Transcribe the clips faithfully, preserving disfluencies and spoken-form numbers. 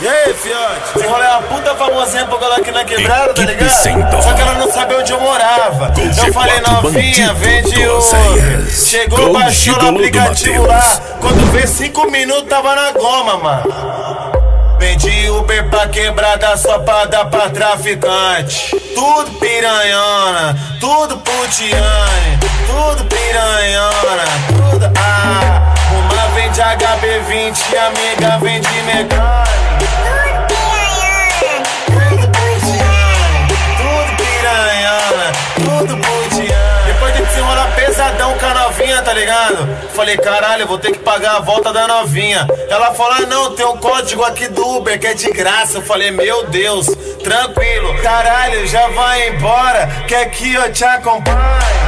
E aí, fiote? Esse rolê é uma puta famosinha pra colar aqui na quebrada, tá ligado? Só que ela não sabe onde eu morava. Eu falei, novinha, vende o... Chegou, baixou no aplicativo lá. Quando vê cinco minutos, tava na goma, mano. Vendi Uber pra quebrada só pra dar pra traficante. Tudo piranhona, tudo putiane, tudo piranhona, tudo ah. Uma vende H B vinte e a amiga vende mecânica. Tudo putiane, tudo piranhona, tudo putiane. Depois de desenrolar pesadão com a novinha, tá ligado? Falei, caralho, eu vou ter que pagar a volta da novinha. Ela falou, ah, não, tem um código aqui do Uber que é de graça. Eu falei, meu Deus, tranquilo. Caralho, já vai embora, que aqui eu te acompanho.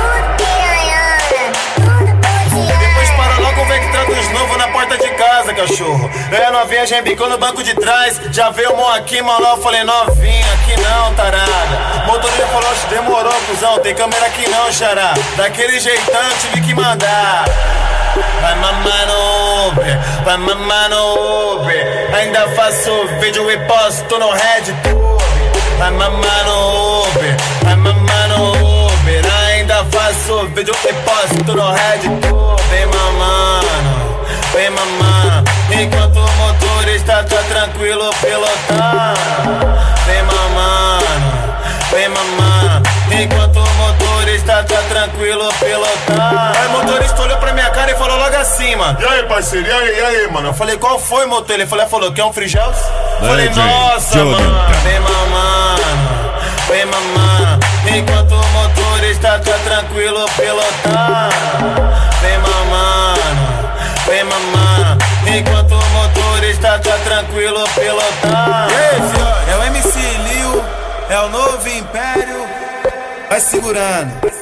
Depois para logo ver que traduz novo na porta de casa, cachorro. É, novinha já embicou no banco de trás. Já veio o mão aqui, maló. Eu falei, novinha, aqui não, tarada. Motorista falou, demorou, cuzão. Tem câmera aqui não, xará. Daquele jeitão eu tive que mandar. Vai mamar no Uber, vai mamar no Uber. Ainda faço vídeo e posto no RedTube. Vai mamar no Uber, vai mamar no Uber. Ainda faço vídeo e posto no RedTube. Vem mamando, vem mamando. Enquanto o motorista tá tranquilo pilotando. Vem mamando, vem mamando. Enquanto o motorista tá tranquilo pilotando. Aí o motorista olhou pra minha cara e falou logo assim, mano. E aí, parceiro, e aí, e aí, mano? Eu falei, qual foi, motor? Ele falou, falou, quer um frigels? Vai, Falei, Jay. nossa, Jordan. mano, vem mamando, vem mamando. Enquanto o motorista tá tranquilo pilotando. Vem mamando, vem mamando. Enquanto o motorista tá tranquilo pilotando. E aí, fiote? É o M C Lil, é o novo Império. Vai segurando.